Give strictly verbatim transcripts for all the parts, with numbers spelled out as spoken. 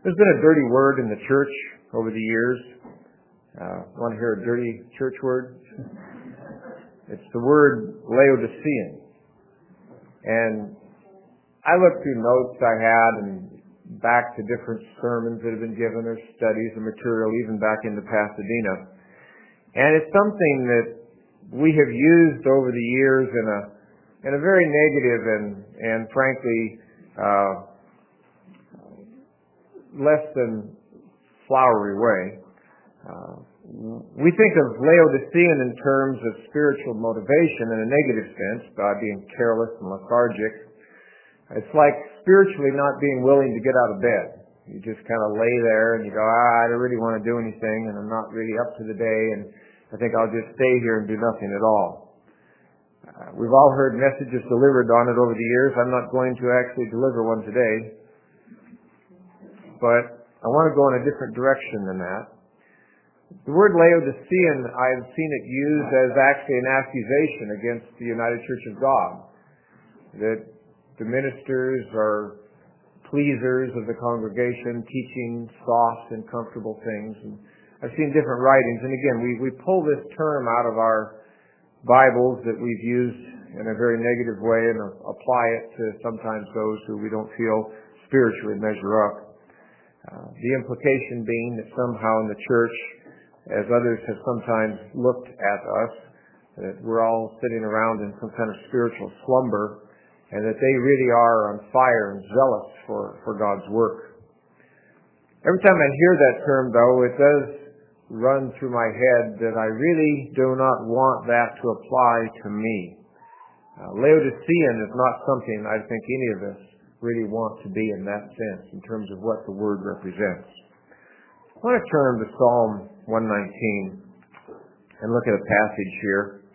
There's been a dirty word in the church over the years. Uh, want to hear a dirty church word? It's the word Laodicean. And I looked through notes I had and back to different sermons that have been given or studies and material, even back into Pasadena. And it's something that we have used over the years in a in a very negative and, and frankly, uh, less than flowery way. Uh, we think of Laodicean in terms of spiritual motivation in a negative sense, by being careless and lethargic. It's like spiritually not being willing to get out of bed. You just kind of lay there and you go, ah, I don't really want to do anything and I'm not really up to the day and I think I'll just stay here and do nothing at all. Uh, we've all heard messages delivered on it over the years. I'm not going to actually deliver one today. But I want to go in a different direction than that. The word Laodicean, I've seen it used as actually an accusation against the United Church of God. That the ministers are pleasers of the congregation, teaching soft and comfortable things. And I've seen different writings. And again, we, we pull this term out of our Bibles that we've used in a very negative way and apply it to sometimes those who we don't feel spiritually measure up. Uh, the implication being that somehow in the church, as others have sometimes looked at us, that we're all sitting around in some kind of spiritual slumber and that they really are on fire and zealous for, for God's work. Every time I hear that term, though, it does run through my head that I really do not want that to apply to me. Uh, Laodicean is not something I think any of us really want to be in that sense in terms of what the word represents. I want to turn to Psalm one nineteen and look at a passage here.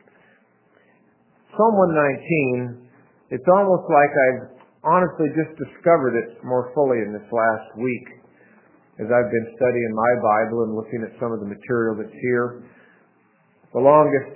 Psalm one nineteen, it's almost like I've honestly just discovered it more fully in this last week as I've been studying my Bible and looking at some of the material that's here. The longest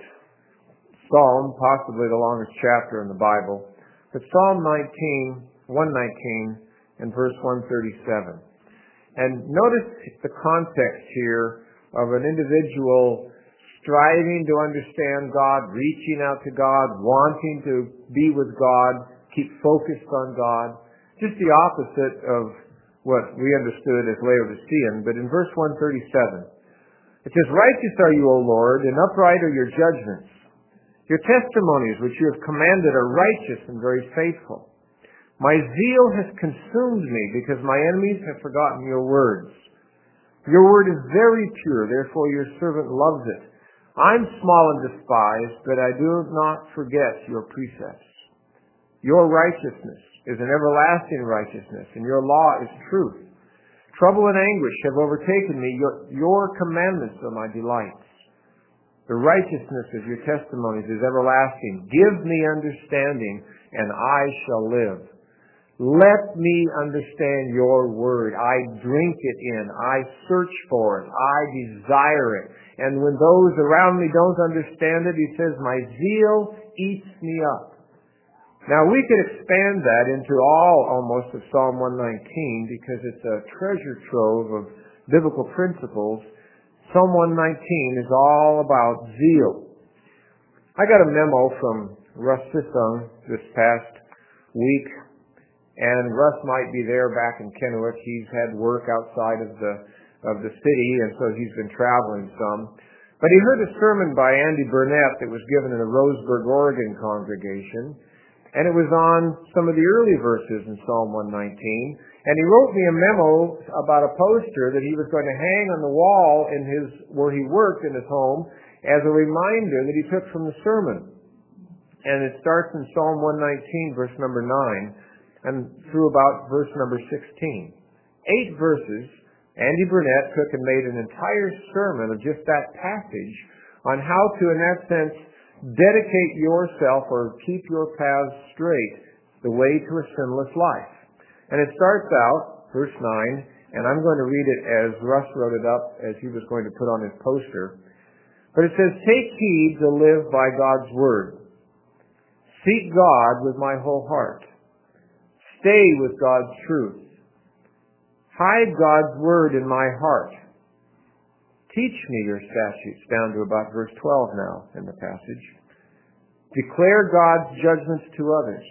psalm, possibly the longest chapter in the Bible, but Psalm nineteen, one nineteen and verse one thirty-seven. And notice the context here of an individual striving to understand God, reaching out to God, wanting to be with God, keep focused on God. Just the opposite of what we understood as Laodicean. But in verse one thirty-seven, it says, Righteous are you, O Lord, and upright are your judgments. Your testimonies which you have commanded are righteous and very faithful. My zeal has consumed me because my enemies have forgotten your words. Your word is very pure, therefore your servant loves it. I'm small and despised, but I do not forget your precepts. Your righteousness is an everlasting righteousness, and your law is truth. Trouble and anguish have overtaken me. Your, your commandments are my delights. The righteousness of your testimonies is everlasting. Give me understanding, and I shall live. Let me understand your word. I drink it in. I search for it. I desire it. And when those around me don't understand it, he says, my zeal eats me up. Now, we could expand that into all almost of Psalm one nineteen because it's a treasure trove of biblical principles. Psalm one nineteen is all about zeal. I got a memo from Russ Sissung this past week, and Russ might be there back in Kennewick. He's had work outside of the of the city, and so he's been traveling some. But he heard a sermon by Andy Burnett that was given in the Roseburg, Oregon congregation. And it was on some of the early verses in Psalm one nineteen. And he wrote me a memo about a poster that he was going to hang on the wall in his where he worked in his home as a reminder that he took from the sermon. And it starts in Psalm one nineteen, verse number nine, and through about verse number sixteen. Eight verses, Andy Burnett took and made an entire sermon of just that passage on how to, in that sense, dedicate yourself or keep your paths straight, the way to a sinless life. And it starts out, verse nine, and I'm going to read it as Russ wrote it up as he was going to put on his poster. But it says, Take heed to live by God's word. Seek God with my whole heart. Stay with God's truth. Hide God's word in my heart. Teach me your statutes, down to about verse twelve now in the passage. Declare God's judgments to others.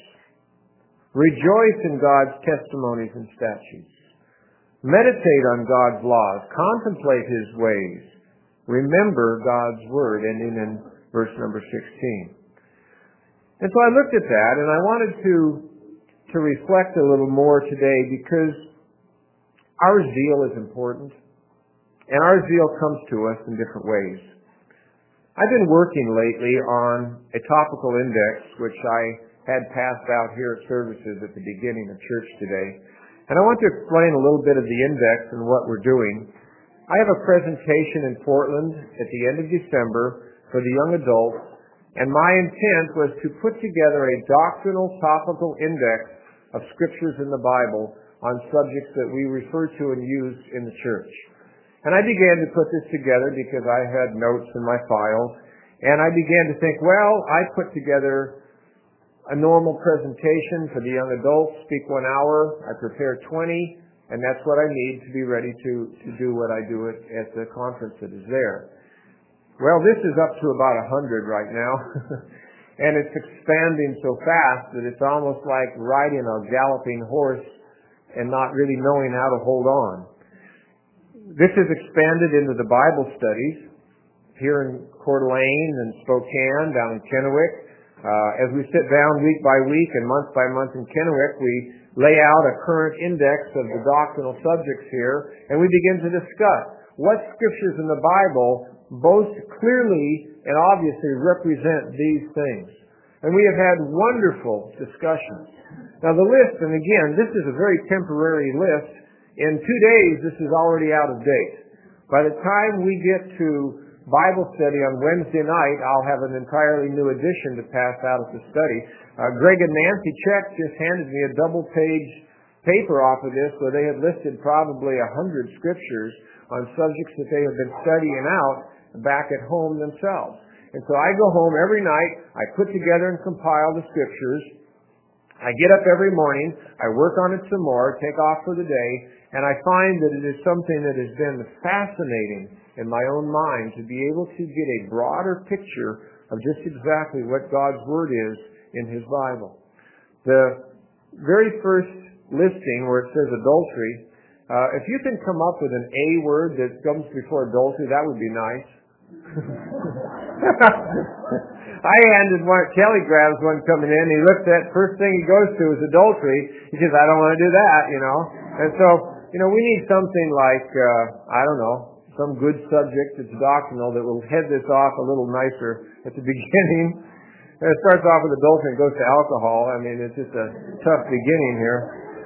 Rejoice in God's testimonies and statutes. Meditate on God's laws. Contemplate His ways. Remember God's word, ending in verse number sixteen. And so I looked at that, and I wanted to, to reflect a little more today, because our zeal is important, and our zeal comes to us in different ways. I've been working lately on a topical index, which I had passed out here at services at the beginning of church today. And I want to explain a little bit of the index and what we're doing. I have a presentation in Portland at the end of December for the young adults, and my intent was to put together a doctrinal topical index of scriptures in the Bible on subjects that we refer to and use in the church. And I began to put this together because I had notes in my files, and I began to think, well, I put together a normal presentation for the young adults, speak one hour, I prepare twenty, and that's what I need to be ready to, to do what I do at, at the conference that is there. Well, this is up to about a hundred right now, and it's expanding so fast that it's almost like riding a galloping horse and not really knowing how to hold on. This is expanded into the Bible studies here in Coeur d'Alene and Spokane, down in Kennewick. Uh, as we sit down week by week and month by month in Kennewick, we lay out a current index of the doctrinal subjects here, and we begin to discuss what scriptures in the Bible most clearly and obviously represent these things. And we have had wonderful discussions. Now the list, and again, this is a very temporary list. In two days, this is already out of date. By the time we get to Bible study on Wednesday night, I'll have an entirely new edition to pass out at the study. Uh, Greg and Nancy Check just handed me a double-page paper off of this where they had listed probably a hundred scriptures on subjects that they have been studying out back at home themselves. And so I go home every night, I put together and compile the scriptures, I get up every morning, I work on it some more, take off for the day, and I find that it is something that has been fascinating in my own mind to be able to get a broader picture of just exactly what God's Word is in His Bible. The very first listing where it says adultery, uh, if you can come up with an A word that comes before adultery, that would be nice. I handed one, Kelly grabs one coming in, he looks at, first thing he goes to is adultery. He says, I don't want to do that, you know. And so, you know, we need something like, uh, I don't know, some good subject that's doctrinal that will head this off a little nicer at the beginning. And it starts off with adultery and goes to alcohol. I mean, it's just a tough beginning here.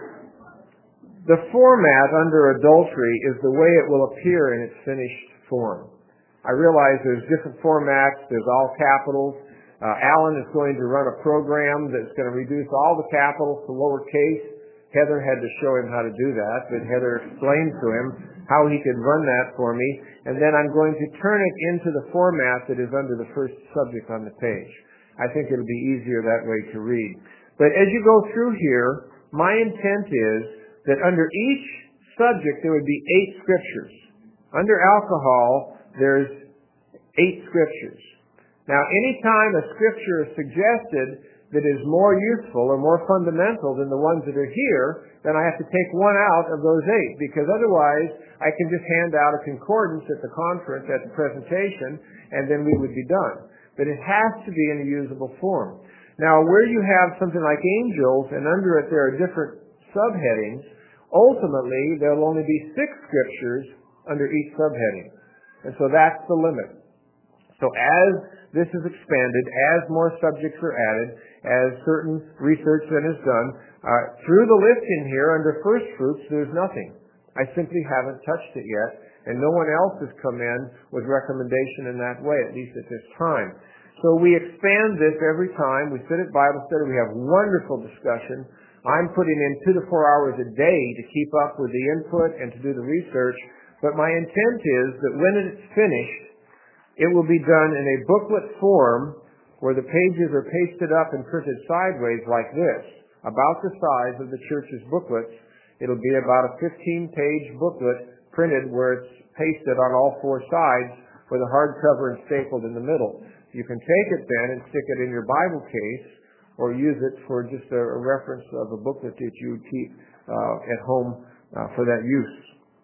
The format under adultery is the way it will appear in its finished form. I realize there's different formats. There's all capitals. Uh, Alan is going to run a program that's going to reduce all the capitals to lowercase. Heather had to show him how to do that, but Heather explained to him how he could run that for me. And then I'm going to turn it into the format that is under the first subject on the page. I think it'll be easier that way to read. But as you go through here, my intent is that under each subject there would be eight scriptures. Under alcohol, there's eight scriptures. Now, anytime a scripture is suggested that is more useful or more fundamental than the ones that are here, then I have to take one out of those eight, because otherwise I can just hand out a concordance at the conference, at the presentation, and then we would be done. But it has to be in a usable form. Now, where you have something like angels, and under it there are different subheadings, ultimately there will only be six scriptures under each subheading. And so that's the limit. So as this is expanded, as more subjects are added, as certain research that is done, uh, through the listing here under first fruits, there's nothing. I simply haven't touched it yet, and no one else has come in with recommendation in that way, at least at this time. So we expand this every time. We sit at Bible study. We have wonderful discussion. I'm putting in two to four hours a day to keep up with the input and to do the research. But my intent is that when it's finished, it will be done in a booklet form where the pages are pasted up and printed sideways like this, about the size of the church's booklets, It'll be about a fifteen-page booklet printed where it's pasted on all four sides with a hardcover and stapled in the middle. You can take it then and stick it in your Bible case or use it for just a, a reference of a booklet that you keep uh, at home uh, for that use.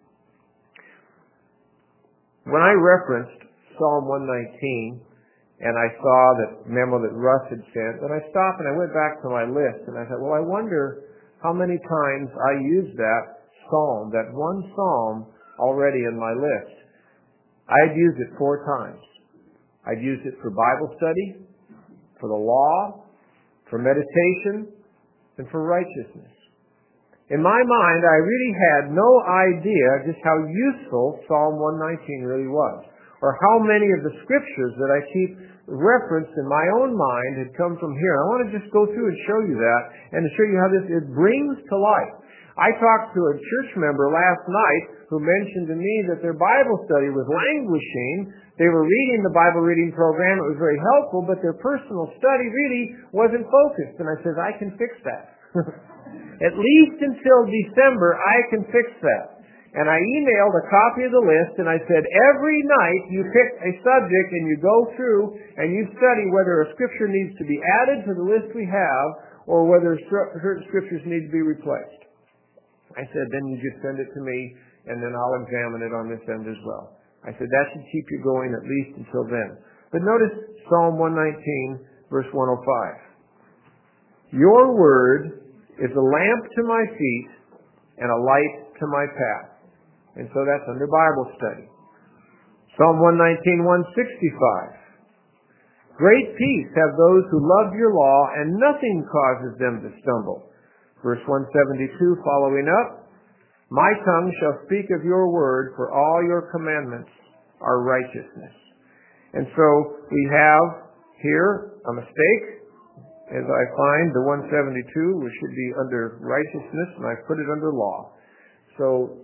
When I referenced Psalm one nineteen, and I saw that memo that Russ had sent, then I stopped and I went back to my list, and I thought, well, I wonder how many times I used that psalm, that one psalm, already in my list. I'd used it four times. I'd used it for Bible study, for the law, for meditation, and for righteousness. In my mind, I really had no idea just how useful Psalm one nineteen really was, or how many of the scriptures that I keep referenced in my own mind had come from here. I want to just go through and show you that, and to show you how this it brings to life. I talked to a church member last night who mentioned to me that their Bible study was languishing. They were reading the Bible reading program. It was very helpful, but their personal study really wasn't focused. And I said, I can fix that. At least until December, I can fix that. And I emailed a copy of the list, and I said, every night you pick a subject and you go through and you study whether a scripture needs to be added to the list we have or whether certain scriptures need to be replaced. I said, then you just send it to me, and then I'll examine it on this end as well. I said, that should keep you going at least until then. But notice Psalm one nineteen, verse one oh five. Your word is a lamp to my feet and a light to my path. And so that's under Bible study. Psalm one nineteen, one sixty-five. Great peace have those who love your law, and nothing causes them to stumble. Verse one seventy-two, following up, my tongue shall speak of your word, for all your commandments are righteousness. And so we have here a mistake. As I find the one seventy-two, which should be under righteousness, and I put it under law. So,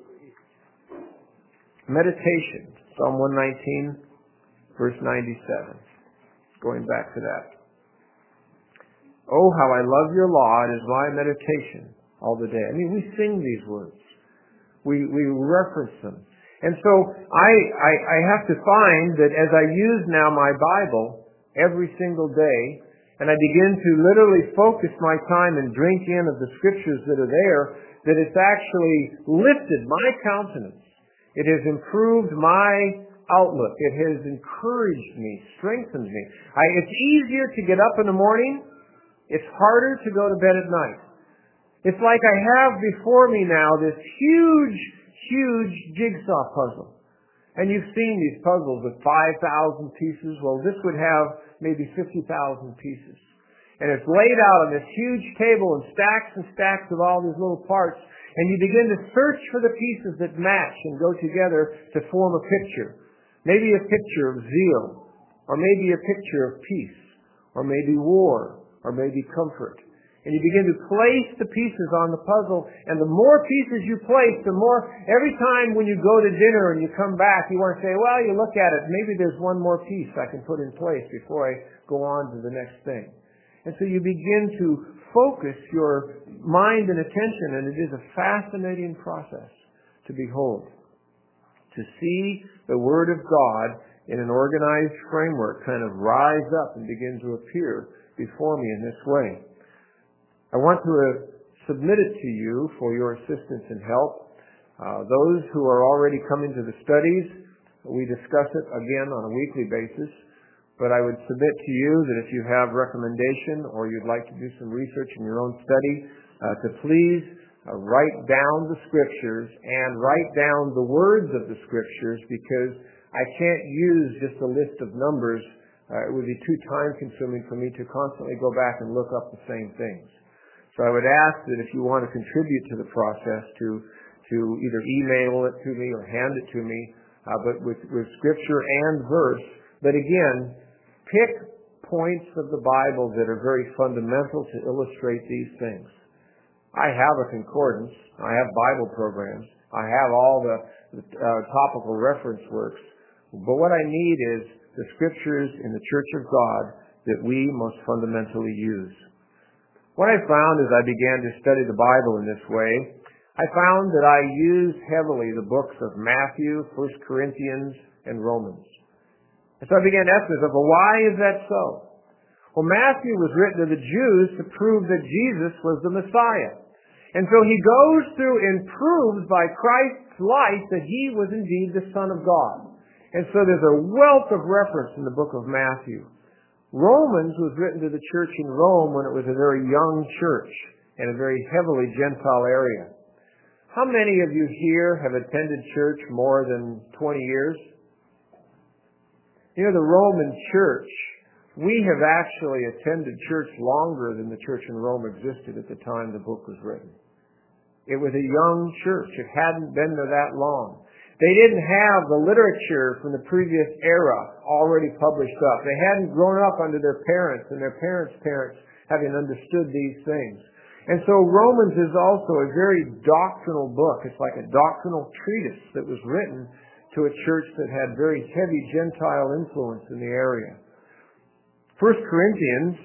meditation, Psalm one nineteen, verse ninety-seven. Going back to that. Oh, how I love your law. It is my meditation all the day. I mean, we sing these words. We we reference them. And so I, I, I have to find that as I use now my Bible every single day, and I begin to literally focus my time and drink in of the scriptures that are there, that it's actually lifted my countenance. It has improved my outlook. It has encouraged me, strengthened me. I, it's easier to get up in the morning. It's harder to go to bed at night. It's like I have before me now this huge, huge jigsaw puzzle. And you've seen these puzzles with five thousand pieces. Well, this would have maybe fifty thousand pieces. And it's laid out on this huge table in stacks and stacks of all these little parts. And you begin to search for the pieces that match and go together to form a picture. Maybe a picture of zeal, or maybe a picture of peace, or maybe war, or maybe comfort. And you begin to place the pieces on the puzzle, and the more pieces you place, the more, every time when you go to dinner and you come back, you want to say, well, you look at it, maybe there's one more piece I can put in place before I go on to the next thing. And so you begin to focus your mind and attention, and it is a fascinating process to behold. To see the Word of God in an organized framework kind of rise up and begin to appear before me in this way. I want to uh, submit it to you for your assistance and help. Uh, those who are already coming to the studies, we discuss it again on a weekly basis. But I would submit to you that if you have recommendation or you'd like to do some research in your own study, uh, to please uh, write down the scriptures and write down the words of the scriptures, because I can't use just a list of numbers. Uh, it would be too time consuming for me to constantly go back and look up the same things. So I would ask that if you want to contribute to the process, to to either email it to me or hand it to me, uh, but with, with scripture and verse. But again, pick points of the Bible that are very fundamental to illustrate these things. I have a concordance. I have Bible programs. I have all the, the uh, topical reference works. But what I need is the scriptures in the Church of God that we most fundamentally use. What I found as I began to study the Bible in this way, I found that I used heavily the books of Matthew, First Corinthians, and Romans. And so I began to ask myself, well, why is that so? Well, Matthew was written to the Jews to prove that Jesus was the Messiah. And so he goes through and proves by Christ's life that he was indeed the Son of God. And so there's a wealth of reference in the book of Matthew. Romans was written to the church in Rome when it was a very young church in a very heavily Gentile area. How many of you here have attended church more than twenty years? You know, the Roman church, we have actually attended church longer than the church in Rome existed at the time the book was written. It was a young church. It hadn't been there that long. They didn't have the literature from the previous era already published up. They hadn't grown up under their parents and their parents' parents having understood these things. And so Romans is also a very doctrinal book. It's like a doctrinal treatise that was written to a church that had very heavy Gentile influence in the area. First Corinthians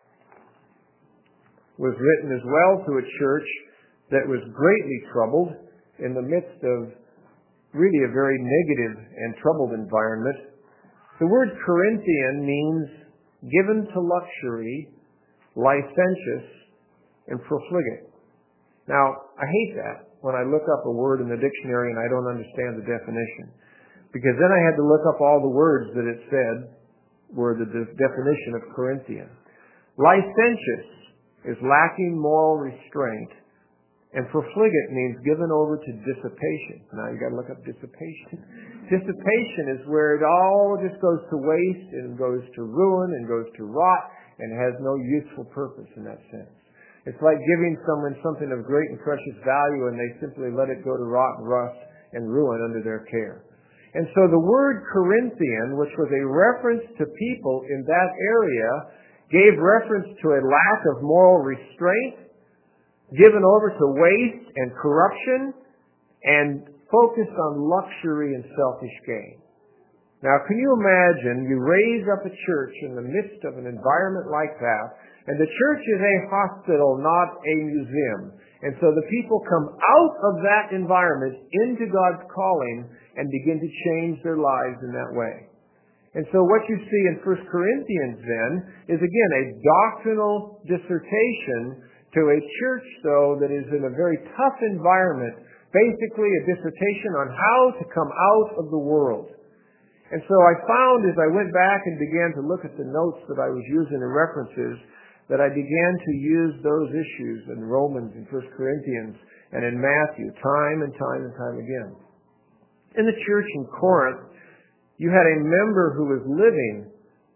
was written as well to a church that was greatly troubled in the midst of really a very negative and troubled environment. The word Corinthian means given to luxury, licentious, and profligate. Now, I hate that when I look up a word in the dictionary and I don't understand the definition, because then I had to look up all the words that it said were the de- definition of Corinthian. Licentious is lacking moral restraint, and profligate means given over to dissipation. Now you got to look up dissipation. Dissipation is where it all just goes to waste and goes to ruin and goes to rot and has no useful purpose in that sense. It's like giving someone something of great and precious value and they simply let it go to rot and rust and ruin under their care. And so the word Corinthian, which was a reference to people in that area, gave reference to a lack of moral restraint, given over to waste and corruption, and focused on luxury and selfish gain. Now, can you imagine you raise up a church in the midst of an environment like that, and the church is a hospital, not a museum. And so the people come out of that environment into God's calling and begin to change their lives in that way. And so what you see in First Corinthians then is again a doctrinal dissertation to a church, though, that is in a very tough environment, basically a dissertation on how to come out of the world. And so I found as I went back and began to look at the notes that I was using and references, that I began to use those issues in Romans and First Corinthians and in Matthew time and time and time again. In the church in Corinth, you had a member who was living,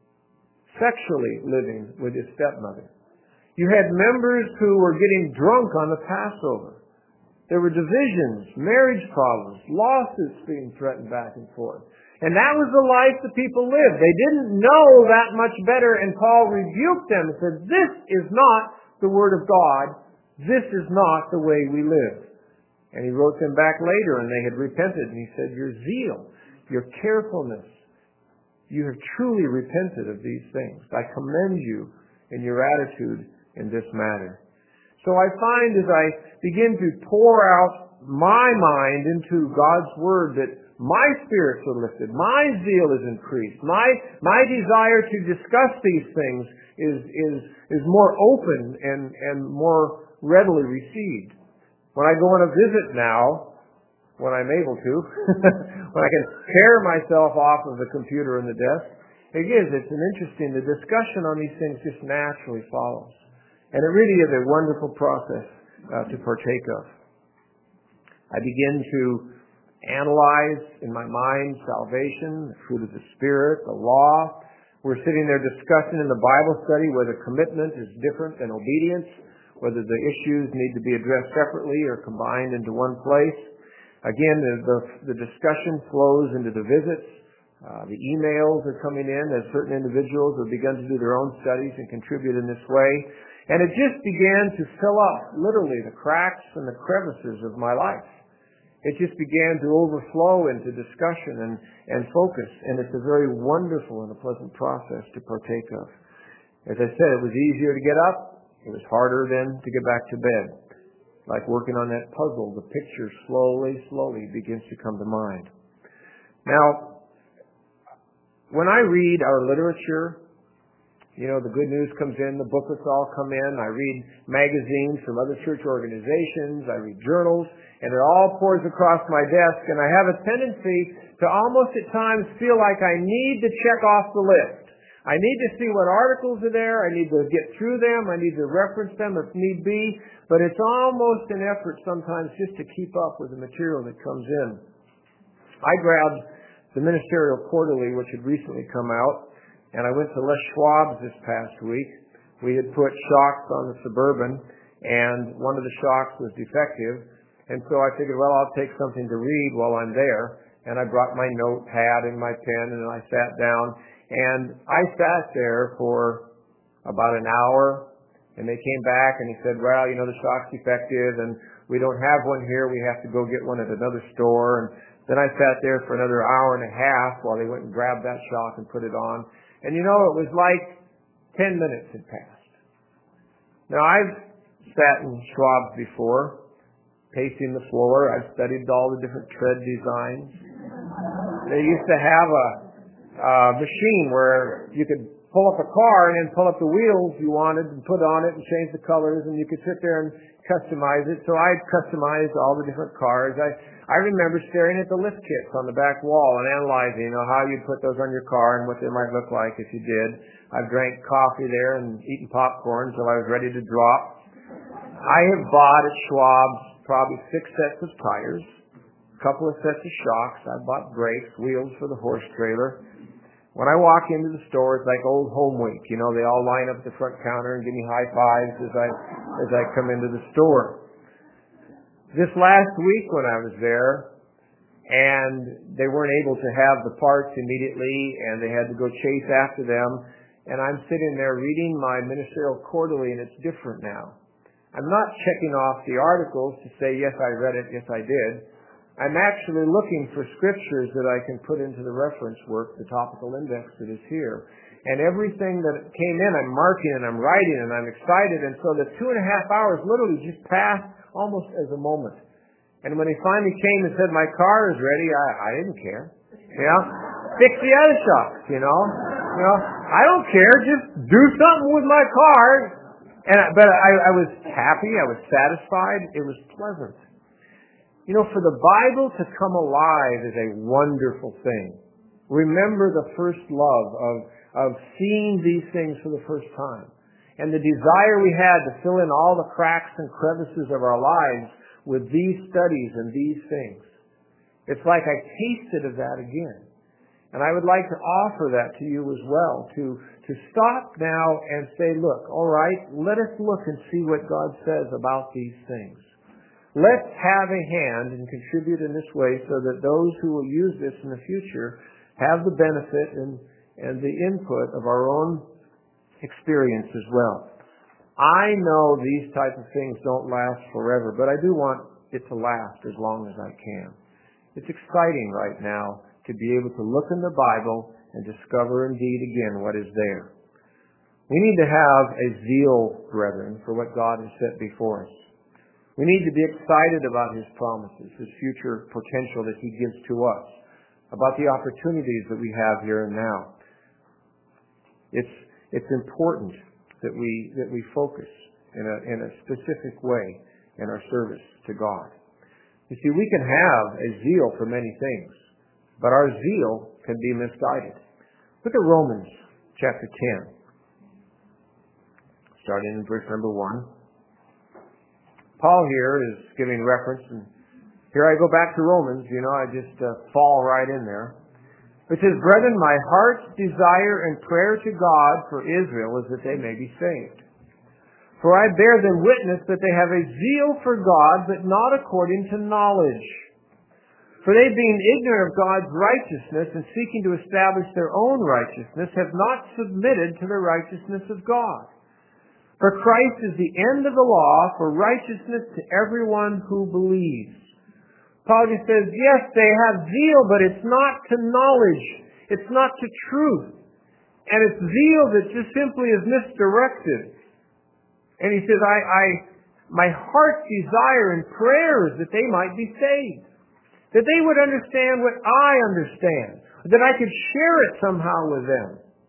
sexually living with his stepmother. You had members who were getting drunk on the Passover. There were divisions, marriage problems, lawsuits being threatened back and forth. And that was the life the people lived. They didn't know that much better, and Paul rebuked them and said, this is not the Word of God. This is not the way we live. And he wrote them back later, and they had repented, and he said, your zeal, your carefulness, you have truly repented of these things. I commend you in your attitude in this matter. So I find as I begin to pour out my mind into God's Word that my spirits are lifted, my zeal is increased, my my desire to discuss these things is is is more open and, and more readily received. When I go on a visit now, when I'm able to, when I can tear myself off of the computer and the desk, it is, it's an interesting, the discussion on these things just naturally follows. And it really is a wonderful process uh, to partake of. I begin to analyze in my mind salvation, the fruit of the Spirit, the law. We're sitting there discussing in the Bible study whether commitment is different than obedience, whether the issues need to be addressed separately or combined into one place. Again, the, the, the discussion flows into the visits. Uh, the emails are coming in as certain individuals have begun to do their own studies and contribute in this way. And it just began to fill up, literally, the cracks and the crevices of my life. It just began to overflow into discussion and, and focus. And it's a very wonderful and a pleasant process to partake of. As I said, it was easier to get up. It was harder then to get back to bed. like working on that puzzle. The picture slowly, slowly begins to come to mind. Now, when I read our literature, you know, the good news comes in, the booklets all come in, I read magazines from other church organizations, I read journals, and it all pours across my desk, and I have a tendency to almost at times feel like I need to check off the list. I need to see what articles are there, I need to get through them, I need to reference them if need be, but it's almost an effort sometimes just to keep up with the material that comes in. I grabbed the Ministerial Quarterly, which had recently come out, and I went to Les Schwab's this past week. We had put shocks on the Suburban, and one of the shocks was defective. And so I figured, well, I'll take something to read while I'm there. And I brought my notepad and my pen, and I sat down. And I sat there for about an hour, and they came back, and he said, well, you know, the shock's defective, and we don't have one here. We have to go get one at another store. And then I sat there for another hour and a half while they went and grabbed that shock and put it on. And you know, it was like ten minutes had passed. Now, I've sat in Schwab's before, pacing the floor. I've studied all the different tread designs. They used to have a, a machine where you could pull up a car and then pull up the wheels you wanted and put on it and change the colors, and you could sit there and customize it. So I customized all the different cars. I I remember staring at the lift kits on the back wall and analyzing, you know, how you'd put those on your car and what they might look like if you did. I've drank coffee there and eaten popcorn until I was ready to drop. I have bought at Schwab's probably six sets of tires, a couple of sets of shocks. I've bought brakes, wheels for the horse trailer. When I walk into the store, it's like old home week. You know, they all line up at the front counter and give me high fives as I as I come into the store. This last week when I was there, and they weren't able to have the parts immediately, and they had to go chase after them, and I'm sitting there reading my Ministerial Quarterly, and it's different now. I'm not checking off the articles to say, yes, I read it, yes, I did. I'm actually looking for scriptures that I can put into the reference work, the topical index that is here. And everything that came in, I'm marking and I'm writing and I'm excited. And so the two and a half hours literally just passed almost as a moment. And when he finally came and said, my car is ready, I, I didn't care. You know, fix the other shocks, you know. You know, I don't care. Just do something with my car. And But I, I was happy. I was satisfied. It was pleasant. You know, for the Bible to come alive is a wonderful thing. Remember the first love of, of seeing these things for the first time. And the desire we had to fill in all the cracks and crevices of our lives with these studies and these things. It's like I tasted of that again. And I would like to offer that to you as well, to, to stop now and say, look, all right, let us look and see what God says about these things. Let's have a hand and contribute in this way so that those who will use this in the future have the benefit and, and the input of our own experience as well. I know these type of things don't last forever, but I do want it to last as long as I can. It's exciting right now to be able to look in the Bible and discover indeed again what is there. We need to have a zeal, brethren, for what God has set before us. We need to be excited about His promises, His future potential that He gives to us, about the opportunities that we have here and now. It's it's important that we that we focus in a in a specific way in our service to God. You see, we can have a zeal for many things, but our zeal can be misguided. Look at Romans chapter ten, starting in verse number one. Paul here is giving reference, and here I go back to Romans, you know, I just uh, fall right in there. It says, brethren, my heart's desire and prayer to God for Israel is that they may be saved. For I bear them witness that they have a zeal for God, but not according to knowledge. For they, being ignorant of God's righteousness and seeking to establish their own righteousness, have not submitted to the righteousness of God. For Christ is the end of the law for righteousness to everyone who believes. Paul just says, yes, they have zeal, but it's not to knowledge. It's not to truth. And it's zeal that just simply is misdirected. And he says, I, I my heart's desire and prayer is that they might be saved. That they would understand what I understand. That I could share it somehow with them.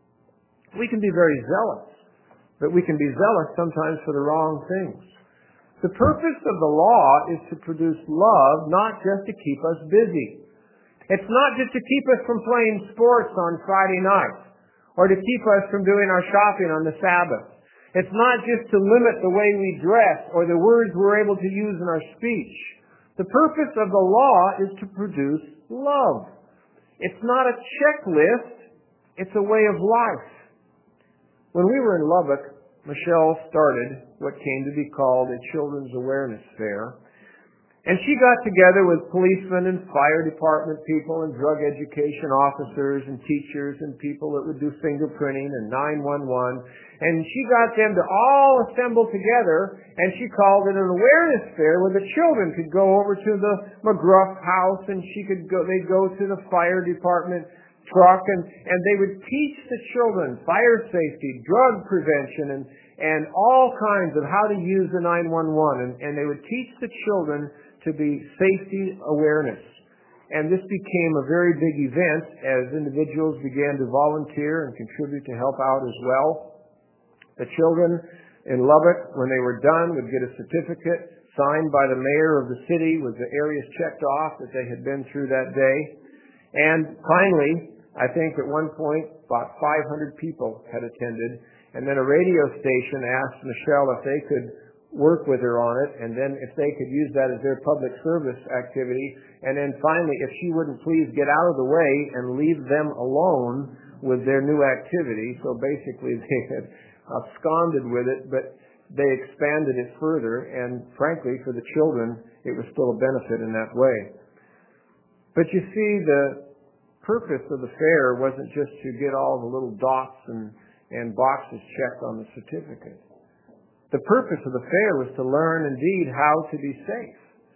We can be very zealous, but we can be zealous sometimes for the wrong things. The purpose of the law is to produce love, not just to keep us busy. It's not just to keep us from playing sports on Friday nights, or to keep us from doing our shopping on the Sabbath. It's not just to limit the way we dress or the words we're able to use in our speech. The purpose of the law is to produce love. It's not a checklist, it's a way of life. When we were in Lubbock, Michelle started what came to be called a Children's Awareness Fair. And she got together with policemen and fire department people and drug education officers and teachers and people that would do fingerprinting and nine one one. And she got them to all assemble together, and she called it an awareness fair where the children could go over to the McGruff house, and she could go, they'd go to the fire department truck, and, and they would teach the children fire safety, drug prevention, and, and all kinds of how to use the nine one one. And, and they would teach the children to be safety awareness. And this became a very big event as individuals began to volunteer and contribute to help out as well. The children in Lubbock, when they were done, would get a certificate signed by the mayor of the city with the areas checked off that they had been through that day. And finally, I think at one point about five hundred people had attended, and then a radio station asked Michelle if they could work with her on it, and then if they could use that as their public service activity, and then finally if she wouldn't please get out of the way and leave them alone with their new activity. So basically they had absconded with it, but they expanded it further, and frankly for the children it was still a benefit in that way. But you see, the purpose of the fair wasn't just to get all the little dots and, and boxes checked on the certificate. The purpose of the fair was to learn, indeed, how to be safe.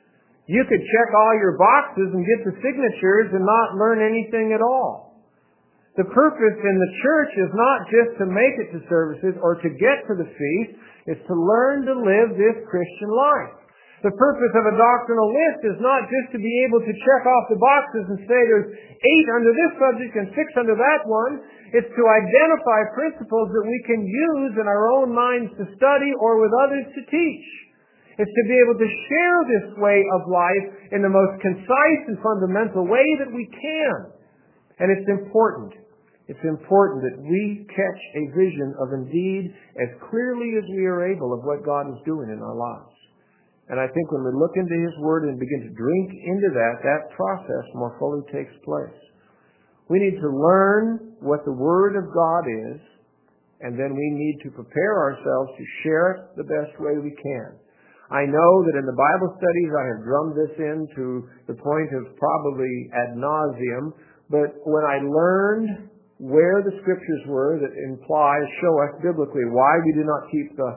You could check all your boxes and get the signatures and not learn anything at all. The purpose in the church is not just to make it to services or to get to the feast. It's to learn to live this Christian life. The purpose of a doctrinal list is not just to be able to check off the boxes and say there's eight under this subject and six under that one. It's to identify principles that we can use in our own minds to study or with others to teach. It's to be able to share this way of life in the most concise and fundamental way that we can. And it's important. It's important that we catch a vision of indeed as clearly as we are able of what God is doing in our lives. And I think when we look into His Word and begin to drink into that, that process more fully takes place. We need to learn what the Word of God is, and then we need to prepare ourselves to share it the best way we can. I know that in the Bible studies I have drummed this in to the point of probably ad nauseum, but when I learned where the Scriptures were that imply, show us biblically why we do not keep the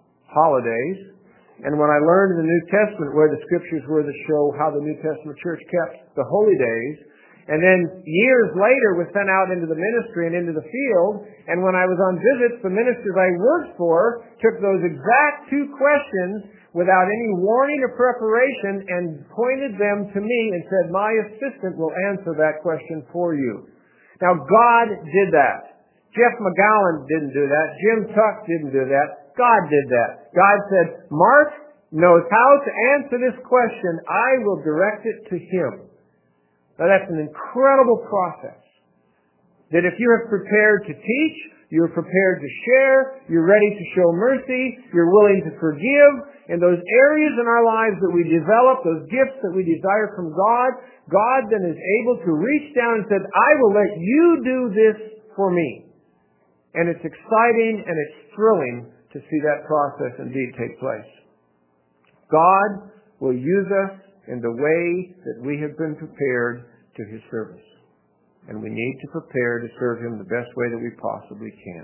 holidays, and when I learned in the New Testament where the Scriptures were that show how the New Testament church kept the holy days, and then years later was sent out into the ministry and into the field, and when I was on visits, the ministers I worked for took those exact two questions without any warning or preparation and pointed them to me and said, my assistant will answer that question for you. Now God did that. Jeff McGowan didn't do that. Jim Tuck didn't do that. God did that. God said, Mark knows how to answer this question. I will direct it to him. Now that's an incredible process. That if you are prepared to teach, you're prepared to share, you're ready to show mercy, you're willing to forgive, in those areas in our lives that we develop, those gifts that we desire from God, God then is able to reach down and said, I will let you do this for me. And it's exciting and it's thrilling to see that process indeed take place. God will use us in the way that we have been prepared to His service. And we need to prepare to serve Him the best way that we possibly can.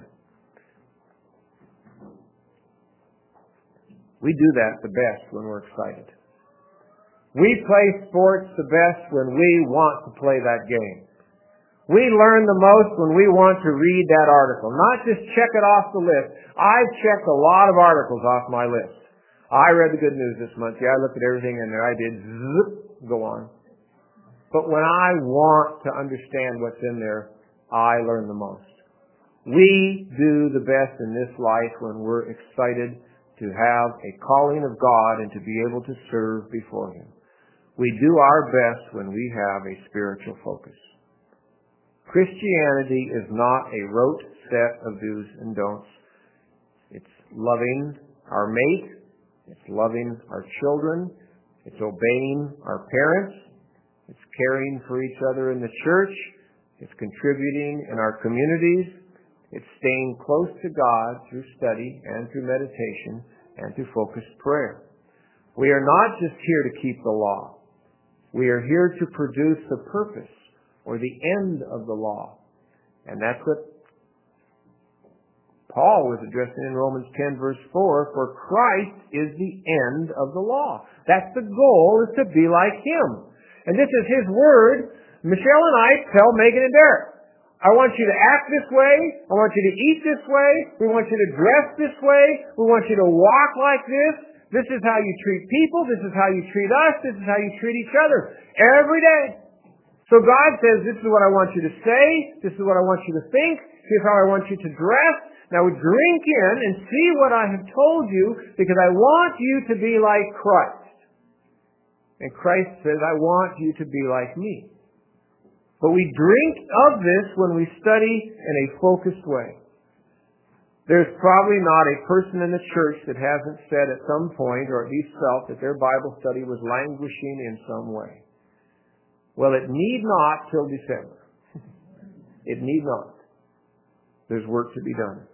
We do that the best when we're excited. We play sports the best when we want to play that game. We learn the most when we want to read that article, not just check it off the list. I've checked a lot of articles off my list. I read the good news this month. Yeah, I looked at everything in there. I did. Zip, go on. But when I want to understand what's in there, I learn the most. We do the best in this life when we're excited to have a calling of God and to be able to serve before Him. We do our best when we have a spiritual focus. Christianity is not a rote set of do's and don'ts. It's loving our mate. It's loving our children. It's obeying our parents. It's caring for each other in the church. It's contributing in our communities. It's staying close to God through study and through meditation and through focused prayer. We are not just here to keep the law. We are here to produce the purpose or the end of the law. And that's what Paul was addressing in Romans ten verse four, for Christ is the end of the law. That's the goal, is to be like Him. And this is His word. Michelle and I tell Megan and Derek, I want you to act this way. I want you to eat this way. We want you to dress this way. We want you to walk like this. This is how you treat people. This is how you treat us. This is how you treat each other. Every day. So God says, this is what I want you to say. This is what I want you to think. Here's how I want you to dress. Now drink in and see what I have told you, because I want you to be like Christ. And Christ says, I want you to be like me. But we drink of this when we study in a focused way. There's probably not a person in the church that hasn't said at some point, or at least felt, that their Bible study was languishing in some way. Well, it need not till December. It need not. There's work to be done.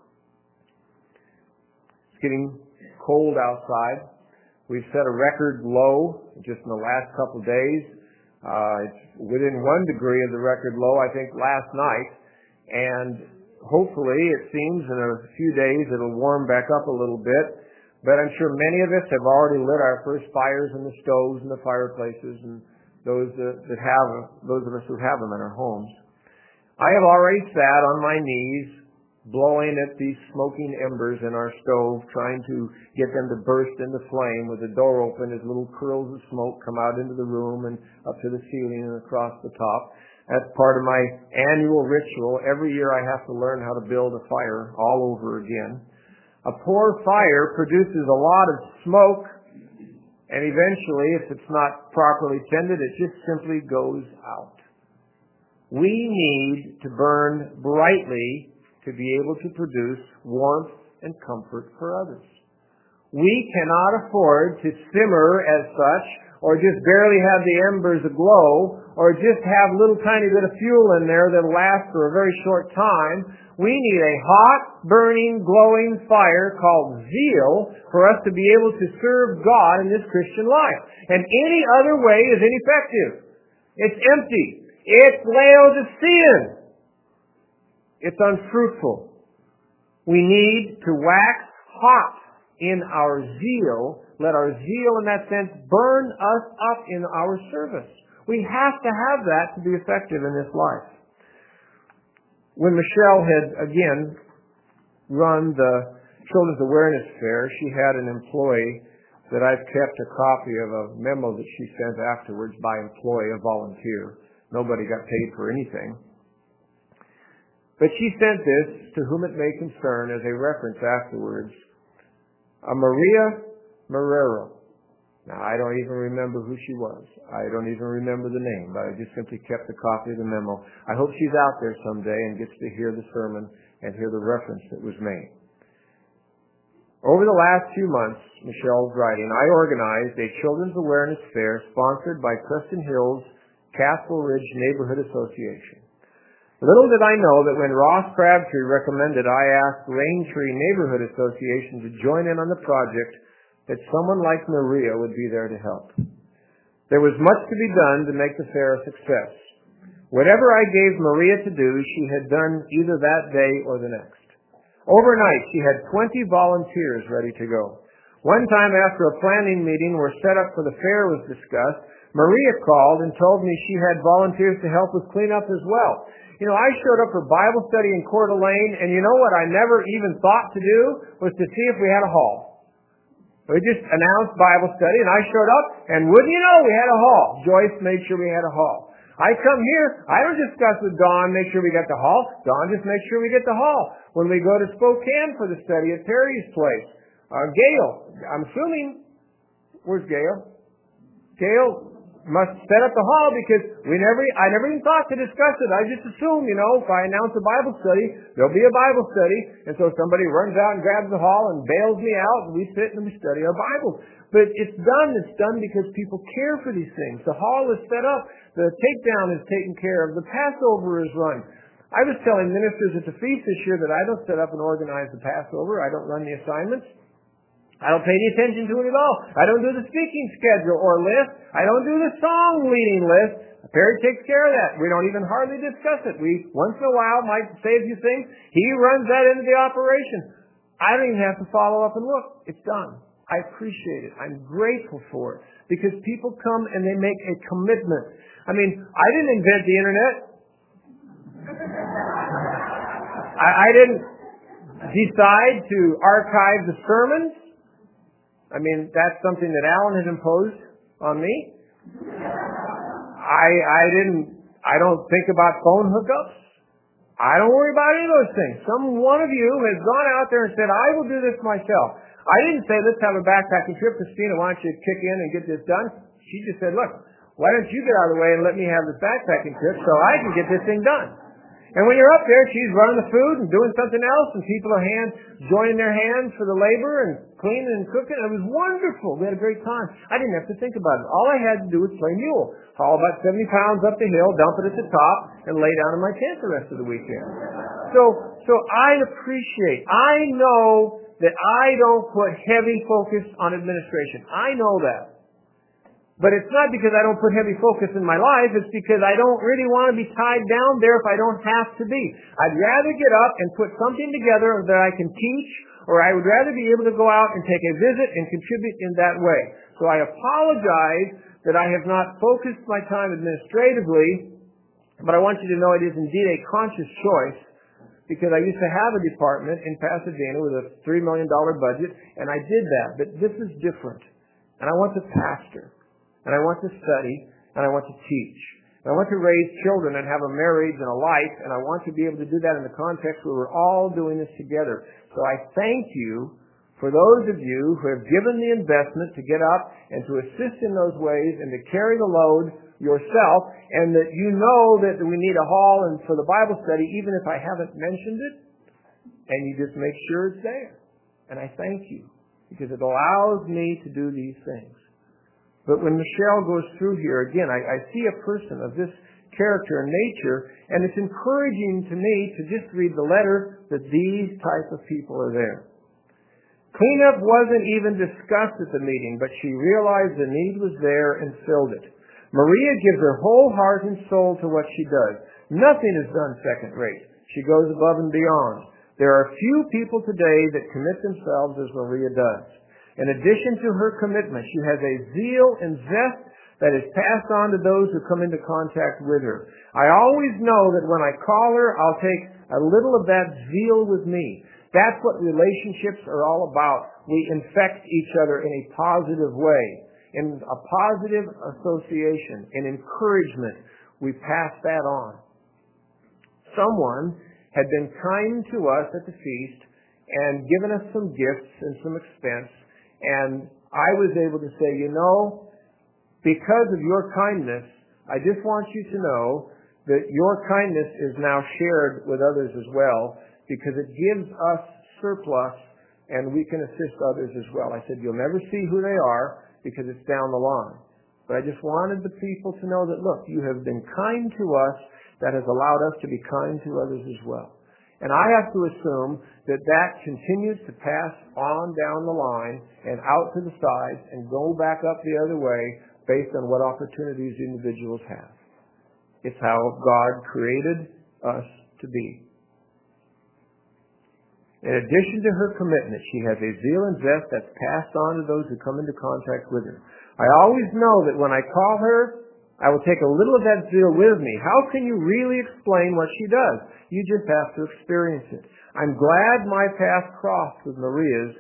It's getting cold outside. We've set a record low just in the last couple of days. Uh, it's within one degree of the record low, I think, last night. And hopefully, it seems, in a few days, it'll warm back up a little bit. But I'm sure many of us have already lit our first fires in the stoves and the fireplaces, and those that, that have, those of us who have them in our homes. I have already sat on my knees, blowing at these smoking embers in our stove, trying to get them to burst into flame with the door open as little curls of smoke come out into the room and up to the ceiling and across the top. That's part of my annual ritual. Every year I have to learn how to build a fire all over again. A poor fire produces a lot of smoke, and eventually, if it's not properly tended, it just simply goes out. We need to burn brightly to be able to produce warmth and comfort for others. We cannot afford to simmer as such, or just barely have the embers aglow, or just have a little tiny bit of fuel in there that'll last for a very short time. We need a hot, burning, glowing fire called zeal for us to be able to serve God in this Christian life. And any other way is ineffective. It's empty. It's Laodicean. It's unfruitful. We need to wax hot in our zeal. Let our zeal, in that sense, burn us up in our service. We have to have that to be effective in this life. When Michelle had, again, run the Children's Awareness Fair, she had an employee that I've kept a copy of a memo that she sent afterwards by employee, a volunteer. Nobody got paid for anything. But she sent this, to whom it may concern, as a reference afterwards, a Maria Marrero. Now, I don't even remember who she was. I don't even remember the name, but I just simply kept a copy of the memo. I hope she's out there someday and gets to hear the sermon and hear the reference that was made. Over the last few months, Michelle's writing, I organized a Children's Awareness Fair sponsored by Creston Hills Castle Ridge Neighborhood Association. Little did I know that when Ross Crabtree recommended I ask Raintree Neighborhood Association to join in on the project, that someone like Maria would be there to help. There was much to be done to make the fair a success. Whatever I gave Maria to do, she had done either that day or the next. Overnight, she had twenty volunteers ready to go. One time after a planning meeting where setup for the fair was discussed, Maria called and told me she had volunteers to help with cleanup as well. You know, I showed up for Bible study in Coeur d'Alene, and you know what I never even thought to do was to see if we had a hall. We just announced Bible study, and I showed up, and wouldn't you know, we had a hall. Joyce made sure we had a hall. I come here, I don't discuss with Dawn, make sure we get the hall. Dawn just makes sure we get the hall. When we go to Spokane for the study at Terry's place, uh, Gail, I'm assuming, where's Gail? Gail must set up the hall because we never, I never even thought to discuss it. I just assume, you know, if I announce a Bible study, there'll be a Bible study. And so somebody runs out and grabs the hall and bails me out, and we sit and we study our Bibles. But it's done. It's done because people care for these things. The hall is set up. The takedown is taken care of. The Passover is run. I was telling ministers at the feast this year that I don't set up and organize the Passover. I don't run the assignments. I don't pay any attention to it at all. I don't do the speaking schedule or list. I don't do the song leading list. Perry takes care of that. We don't even hardly discuss it. We, once in a while, might say a few things. He runs that into the operation. I don't even have to follow up and look. It's done. I appreciate it. I'm grateful for it because people come and they make a commitment. I mean, I didn't invent the internet. I, I didn't decide to archive the sermons. I mean, that's something that Alan has imposed on me. I I didn't, I don't think about phone hookups. I don't worry about any of those things. Some one of you has gone out there and said, I will do this myself. I didn't say, let's have a backpacking trip. Christina, why don't you kick in and get this done? She just said, look, why don't you get out of the way and let me have this backpacking trip so I can get this thing done? And when you're up there, she's running the food and doing something else, and people are hand, joining their hands for the labor and cleaning and cooking. It was wonderful. We had a great time. I didn't have to think about it. All I had to do was play mule. Haul about seventy pounds up the hill, dump it at the top, and lay down in my tent the rest of the weekend. So, so I appreciate, I know that I don't put heavy focus on administration. I know that. But it's not because I don't put heavy focus in my life. It's because I don't really want to be tied down there if I don't have to be. I'd rather get up and put something together that I can teach, or I would rather be able to go out and take a visit and contribute in that way. So I apologize that I have not focused my time administratively, but I want you to know it is indeed a conscious choice, because I used to have a department in Pasadena with a three million dollars budget, and I did that. But this is different. And I want to pastor. And I want to study, and I want to teach. And I want to raise children and have a marriage and a life, and I want to be able to do that in the context where we're all doing this together. So I thank you for those of you who have given the investment to get up and to assist in those ways and to carry the load yourself, and that you know that we need a hall and for the Bible study, even if I haven't mentioned it, and you just make sure it's there. And I thank you, because it allows me to do these things. But when Michelle goes through here, again, I, I see a person of this character and nature, and it's encouraging to me to just read the letter that these type of people are there. Cleanup wasn't even discussed at the meeting, but she realized the need was there and filled it. Maria gives her whole heart and soul to what she does. Nothing is done second rate. She goes above and beyond. There are few people today that commit themselves as Maria does. In addition to her commitment, she has a zeal and zest that is passed on to those who come into contact with her. I always know that when I call her, I'll take a little of that zeal with me. That's what relationships are all about. We infect each other in a positive way, in a positive association, in encouragement. We pass that on. Someone had been kind to us at the feast and given us some gifts and some expense. And I was able to say, you know, because of your kindness, I just want you to know that your kindness is now shared with others as well, because it gives us surplus and we can assist others as well. I said, you'll never see who they are because it's down the line. But I just wanted the people to know that, look, you have been kind to us. That has allowed us to be kind to others as well. And I have to assume that that continues to pass on down the line and out to the sides and go back up the other way based on what opportunities individuals have. It's how God created us to be. In addition to her commitment, she has a zeal and zest that's passed on to those who come into contact with her. I always know that when I call her, I will take a little of that zeal with me. How can you really explain what she does? You just have to experience it. I'm glad my path crossed with Maria's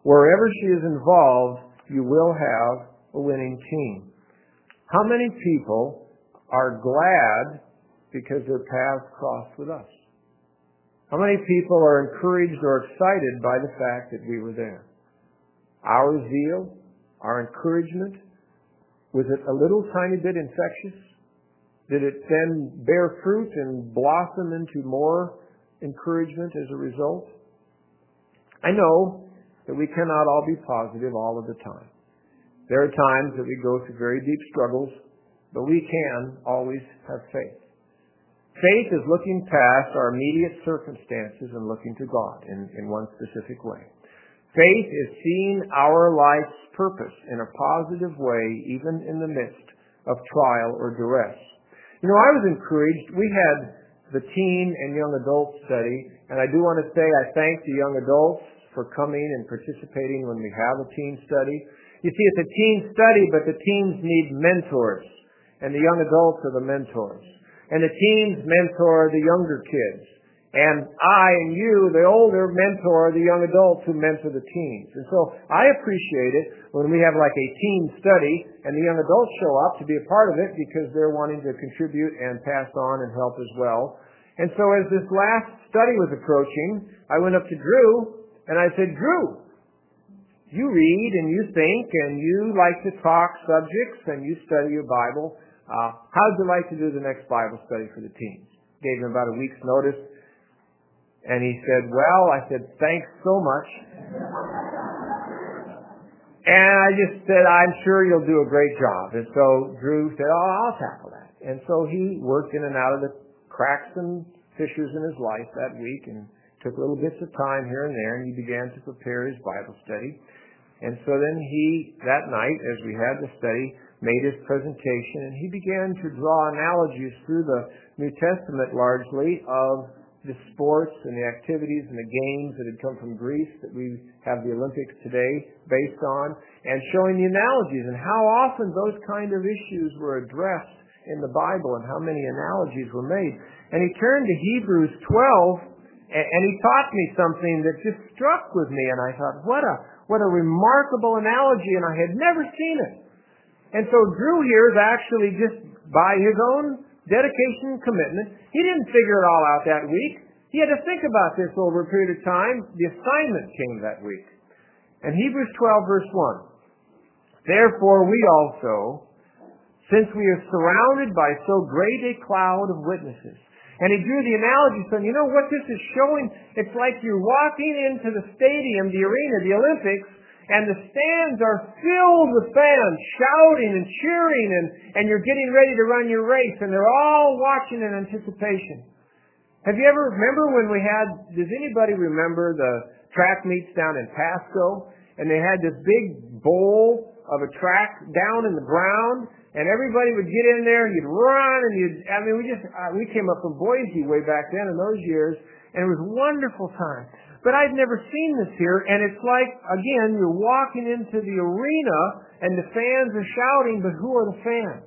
Wherever she is involved, you will have a winning team. How many people are glad because their paths crossed with us? How many people are encouraged or excited by the fact that we were there? Our zeal, our encouragement, was it a little tiny bit infectious? Did it then bear fruit and blossom into more encouragement as a result? I know that we cannot all be positive all of the time. There are times that we go through very deep struggles, but we can always have faith. Faith is looking past our immediate circumstances and looking to God in, in one specific way. Faith is seeing our life's purpose in a positive way, even in the midst of trial or duress. You know, I was encouraged. We had the teen and young adult study, and I do want to say I thank the young adults for coming and participating when we have a teen study. You see, it's a teen study, but the teens need mentors, and the young adults are the mentors. And the teens mentor the younger kids. And I and you, the older, mentor the young adults who mentor the teens. And so I appreciate it when we have like a teen study and the young adults show up to be a part of it because they're wanting to contribute and pass on and help as well. And so as this last study was approaching, I went up to Drew and I said, Drew, you read and you think and you like to talk subjects and you study your Bible. Uh, how would you like to do the next Bible study for the teens? Gave him about a week's notice. And he said, well, I said, thanks so much. And I just said, I'm sure you'll do a great job. And so Drew said, oh, I'll tackle that. And so he worked in and out of the cracks and fissures in his life that week and took little bits of time here and there, and he began to prepare his Bible study. And so then he, that night, as we had the study, made his presentation, and he began to draw analogies through the New Testament largely of the sports and the activities and the games that had come from Greece that we have the Olympics today based on, and showing the analogies and how often those kind of issues were addressed in the Bible and how many analogies were made. And he turned to Hebrews twelve, and he taught me something that just struck with me, and I thought, what a what a remarkable analogy, and I had never seen it. And so Drew here is actually just by his own dedication and commitment. He didn't figure it all out that week. He had to think about this over a period of time. The assignment came that week. And Hebrews twelve verse one. Therefore we also, since we are surrounded by so great a cloud of witnesses. And he drew the analogy saying, you know what this is showing? It's like you're walking into the stadium, the arena, the Olympics, and the stands are filled with fans shouting and cheering, and, and you're getting ready to run your race, and they're all watching in anticipation. Have you ever, remember when we had, does anybody remember the track meets down in Pasco? And they had this big bowl of a track down in the ground, and everybody would get in there, and you'd run, and you'd, I mean, we just, uh, we came up from Boise way back then in those years, and it was a wonderful time. But I've never seen this here, and it's like, again, you're walking into the arena, and the fans are shouting, but who are the fans?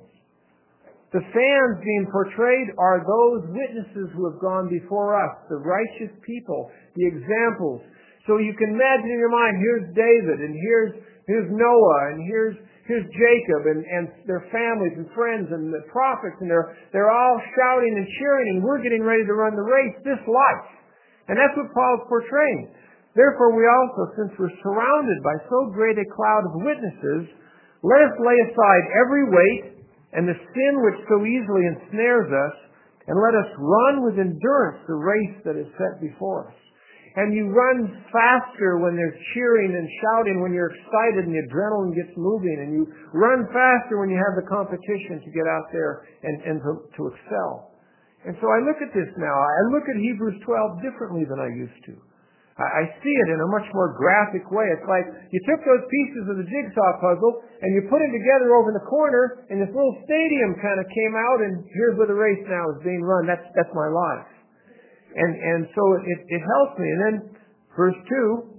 The fans being portrayed are those witnesses who have gone before us, the righteous people, the examples. So you can imagine in your mind, here's David, and here's here's Noah, and here's here's Jacob, and, and their families and friends, and the prophets, and they're they're all shouting and cheering, and we're getting ready to run the race, this life. And that's what Paul's portraying. Therefore, we also, since we're surrounded by so great a cloud of witnesses, let us lay aside every weight and the sin which so easily ensnares us, and let us run with endurance the race that is set before us. And you run faster when there's cheering and shouting, when you're excited and the adrenaline gets moving, and you run faster when you have the competition to get out there and, and to, to excel. And so I look at this now. I look at Hebrews twelve differently than I used to. I, I see it in a much more graphic way. It's like you took those pieces of the jigsaw puzzle and you put them together over in the corner, and this little stadium kind of came out, and here's where the race now is being run. That's that's my life. And and so it, it helps me. And then verse two,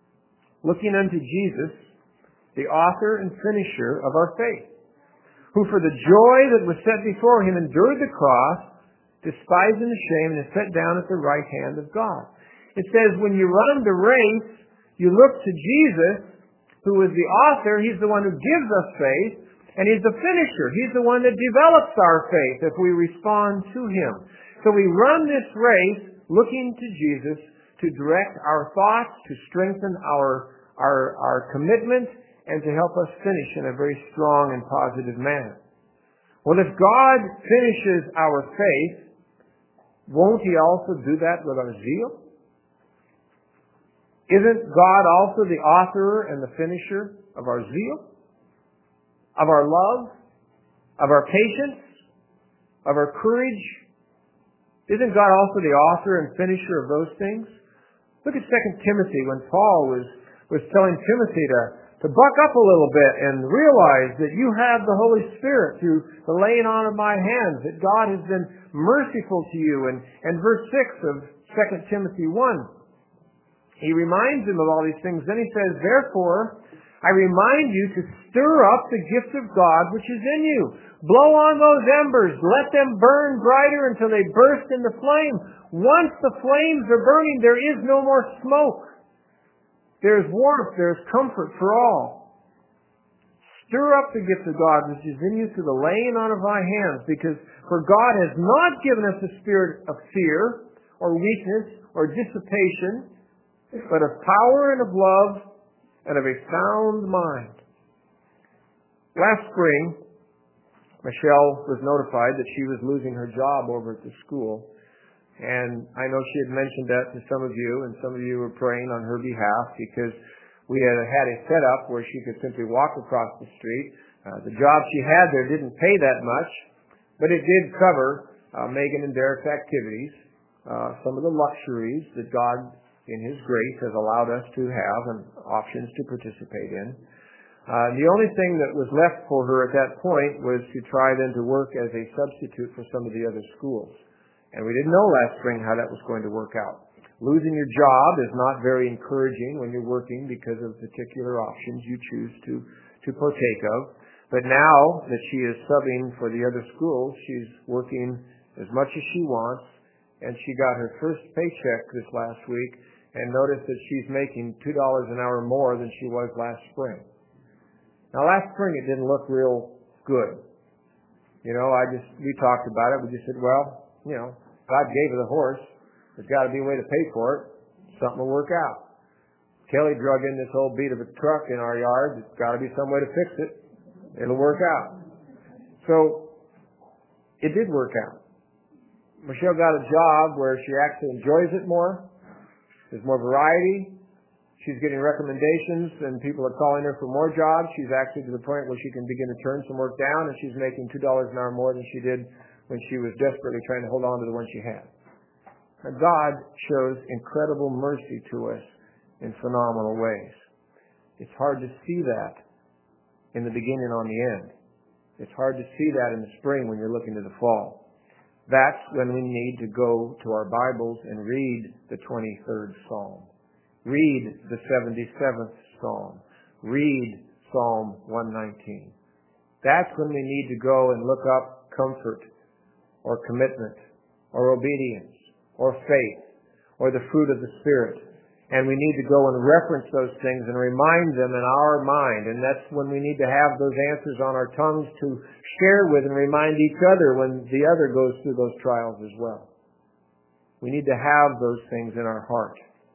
looking unto Jesus, the author and finisher of our faith, who for the joy that was set before him endured the cross, despising the shame, and is set down at the right hand of God. It says when you run the race, You look to Jesus, who is the author. He's the one who gives us faith, and He's the finisher. He's the one that develops our faith if we respond to Him. So we run this race looking to Jesus to direct our thoughts, to strengthen our, our, our commitment, and to help us finish in a very strong and positive manner. Well, if God finishes our faith, won't He also do that with our zeal? Isn't God also the author and the finisher of our zeal? Of our love? Of our patience? Of our courage? Isn't God also the author and finisher of those things? Look at Second Timothy when Paul was, was telling Timothy to, to buck up a little bit and realize that you have the Holy Spirit through the laying on of my hands, that God has been merciful to you. And, and verse six of Second Timothy one, he reminds him of all these things. Then he says, therefore, I remind you to stir up the gift of God which is in you. Blow on those embers. Let them burn brighter until they burst into flame. Once the flames are burning, there is no more smoke. There's warmth. There's comfort for all. Stir up the gift of God which is in you through the laying on of my hands, because for God has not given us a spirit of fear or weakness or dissipation, but of power and of love and of a sound mind. Last spring, Michelle was notified that she was losing her job over at the school. And I know she had mentioned that to some of you, and some of you were praying on her behalf, because we had had a setup where she could simply walk across the street. Uh, the job she had there didn't pay that much, but it did cover uh, Megan and Derek's activities, uh, some of the luxuries that God in His grace has allowed us to have and options to participate in. Uh, the only thing that was left for her at that point was to try then to work as a substitute for some of the other schools. And we didn't know last spring how that was going to work out. Losing your job is not very encouraging when you're working because of particular options you choose to, to partake of. But now that she is subbing for the other schools, she's working as much as she wants, and she got her first paycheck this last week, and noticed that she's making two dollars an hour more than she was last spring. Now, last spring it didn't look real good. You know, I just, we talked about it. We just said, well, you know, God gave her the horse. There's got to be a way to pay for it. Something will work out. Kelly drug in this old beat of a truck in our yard. There's got to be some way to fix it. It'll work out. So, it did work out. Michelle got a job where she actually enjoys it more. There's more variety. She's getting recommendations, and people are calling her for more jobs. She's actually to the point where she can begin to turn some work down, and she's making two dollars an hour more than she did when she was desperately trying to hold on to the one she had. Now, God shows incredible mercy to us in phenomenal ways. It's hard to see that in the beginning on the end. It's hard to see that in the spring when you're looking to the fall. That's when we need to go to our Bibles and read the twenty-third Psalm. Read the seventy-seventh Psalm. Read Psalm one nineteen. That's when we need to go and look up comfort or commitment or obedience or faith or the fruit of the Spirit. And we need to go and reference those things and remind them in our mind. And that's when we need to have those answers on our tongues to share with and remind each other when the other goes through those trials as well. We need to have those things in our heart.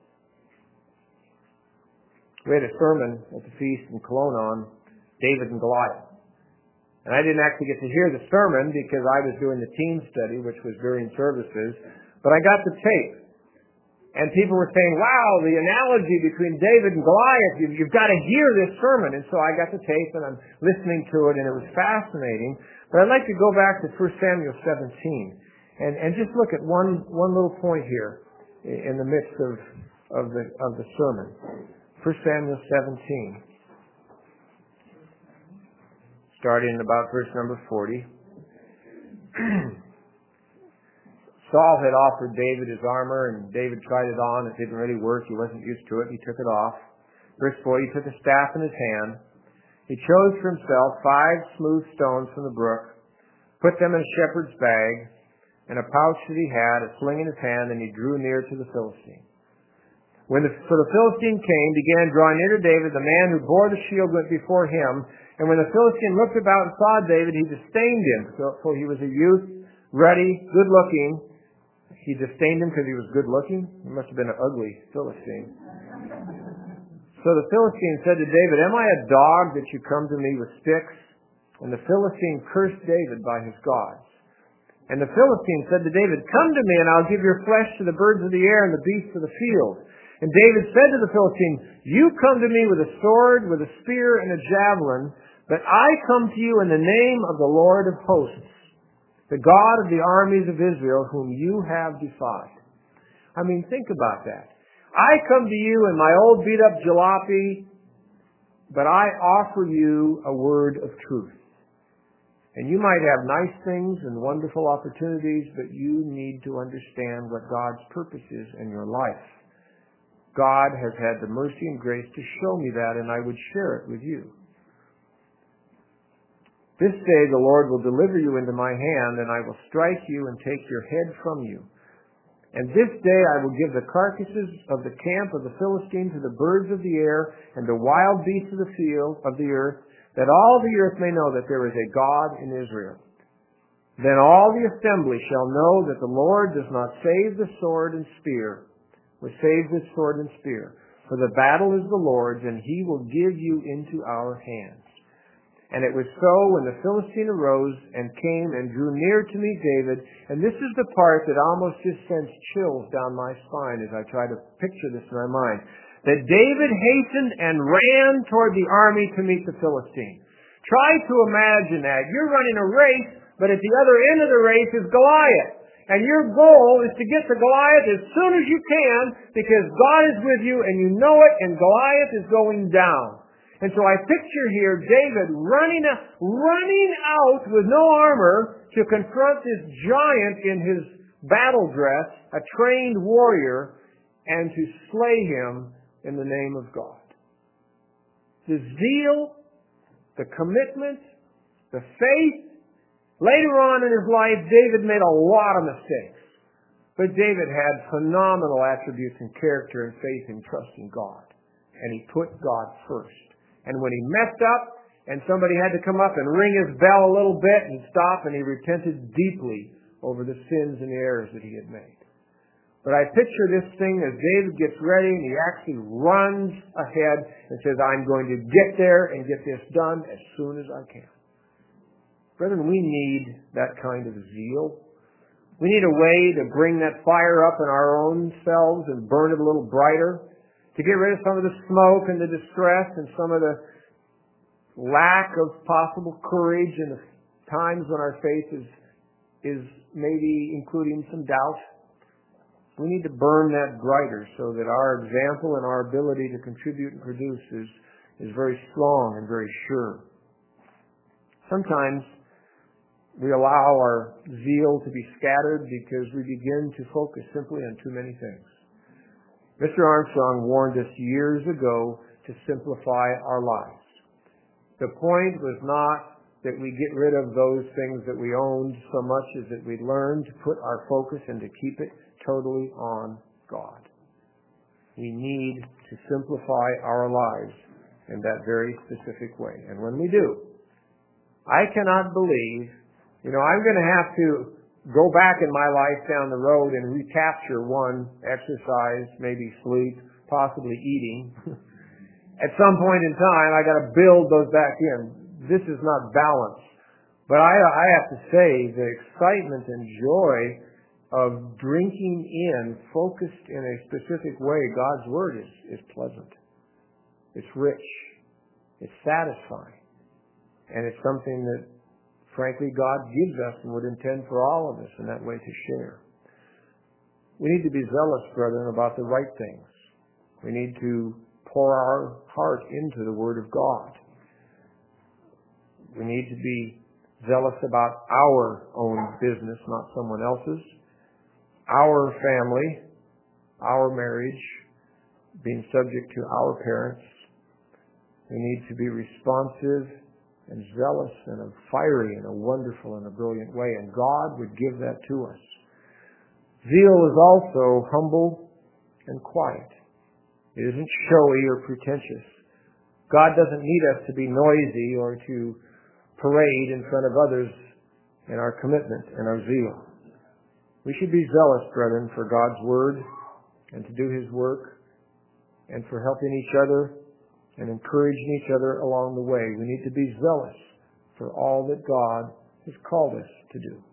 We had a sermon at the feast in Kelowna on David and Goliath. And I didn't actually get to hear the sermon because I was doing the team study, which was during services. But I got the tape. And people were saying, wow, the analogy between David and Goliath, you've, you've got to hear this sermon. And so I got the tape and I'm listening to it, and it was fascinating. But I'd like to go back to First Samuel seventeen and, and just look at one, one little point here in the midst of, of, the, of the sermon. First Samuel seventeen, starting about verse number forty. Saul had offered David his armor, and David tried it on. It didn't really work. He wasn't used to it. He took it off. Verse forty, he took a staff in his hand. He chose for himself five smooth stones from the brook, put them in a shepherd's bag, and a pouch that he had, a sling in his hand, and he drew near to the Philistine. When the, so the Philistine came, began drawing near to David. The man who bore the shield went before him. And when the Philistine looked about and saw David, he disdained him. So, so he was a youth, ruddy, good-looking. He disdained him because he was good-looking. He must have been an ugly Philistine. So the Philistine said to David, "Am I a dog that you come to me with sticks?" And the Philistine cursed David by his gods. And the Philistine said to David, "Come to me, and I'll give your flesh to the birds of the air and the beasts of the field." And David said to the Philistine, "You come to me with a sword, with a spear, and a javelin, but I come to you in the name of the Lord of hosts, the God of the armies of Israel, whom you have defied." I mean, think about that. I come to you in my old beat-up jalopy, but I offer you a word of truth. And you might have nice things and wonderful opportunities, but you need to understand what God's purpose is in your life. God has had the mercy and grace to show me that, and I would share it with you. This day the Lord will deliver you into my hand, and I will strike you and take your head from you. And this day I will give the carcasses of the camp of the Philistine to the birds of the air and the wild beasts of the field of the earth, that all the earth may know that there is a God in Israel. Then all the assembly shall know that the Lord does not save the sword and spear, or save the sword and spear. For the battle is the Lord's, and he will give you into our hands. And it was so when the Philistine arose and came and drew near to meet David, and this is the part that almost just sends chills down my spine as I try to picture this in my mind, that David hastened and ran toward the army to meet the Philistine. Try to imagine that. You're running a race, but at the other end of the race is Goliath. And your goal is to get to Goliath as soon as you can, because God is with you and you know it, and Goliath is going down. And so I picture here David running, running out with no armor to confront this giant in his battle dress, a trained warrior, and to slay him in the name of God. The zeal, the commitment, the faith. Later on in his life, David made a lot of mistakes. But David had phenomenal attributes in character and faith and trust in God. And he put God first. And when he messed up, and somebody had to come up and ring his bell a little bit and stop, and he repented deeply over the sins and the errors that he had made. But I picture this thing as David gets ready, and he actually runs ahead and says, "I'm going to get there and get this done as soon as I can." Brethren, we need that kind of zeal. We need a way to bring that fire up in our own selves and burn it a little brighter, to get rid of some of the smoke and the distress and some of the lack of possible courage and the times when our faith is, is maybe including some doubt. We need to burn that brighter so that our example and our ability to contribute and produce is, is very strong and very sure. Sometimes we allow our zeal to be scattered because we begin to focus simply on too many things. Mister Armstrong warned us years ago to simplify our lives. The point was not that we get rid of those things that we owned so much as that we learn to put our focus and to keep it totally on God. We need to simplify our lives in that very specific way. And when we do, I cannot believe, you know, I'm going to have to go back in my life down the road and recapture one, exercise, maybe sleep, possibly eating. At some point in time, I got to build those back in. This is not balance. But I, I have to say, the excitement and joy of drinking in, focused in a specific way, God's Word is, is pleasant. It's rich. It's satisfying. And it's something that, frankly, God gives us and would intend for all of us in that way to share. We need to be zealous, brethren, about the right things. We need to pour our heart into the Word of God. We need to be zealous about our own business, not someone else's. Our family, our marriage, being subject to our parents. We need to be responsive and zealous and a fiery and a wonderful and a brilliant way, and God would give that to us. Zeal is also humble and quiet. It isn't showy or pretentious. God doesn't need us to be noisy or to parade in front of others in our commitment and our zeal. We should be zealous, brethren, for God's Word and to do His work and for helping each other and encouraging each other along the way. We need to be zealous for all that God has called us to do.